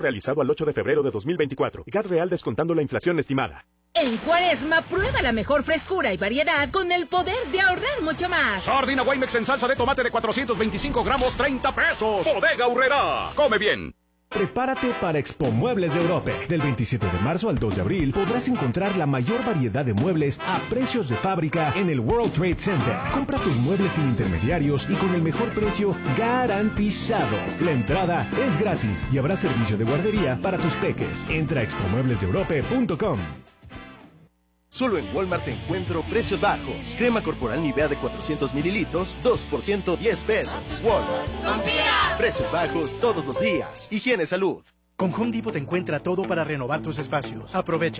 Realizado al 8 de febrero de 2024. GAT real descontando la inflación estimada. En Cuaresma, prueba la mejor frescura y variedad con el poder de ahorrar mucho más. Sardina Weimex en salsa de tomate de 425 gramos, 30 pesos. Bodega Aurrerá. Come bien. Prepárate para Expo Muebles de Europa. Del 27 de marzo al 2 de abril podrás encontrar la mayor variedad de muebles a precios de fábrica en el World Trade Center. Compra tus muebles sin intermediarios y con el mejor precio garantizado. La entrada es gratis y habrá servicio de guardería para tus peques. Entra a expomueblesdeeurope.com. Solo en Walmart encuentro precios bajos. Crema corporal Nivea de 400 mililitros, 2 por 110 pesos. Walmart. ¡Confía! Precios bajos todos los días. Higiene Salud. Con Home Depot te encuentra todo para renovar tus espacios. Aprovecha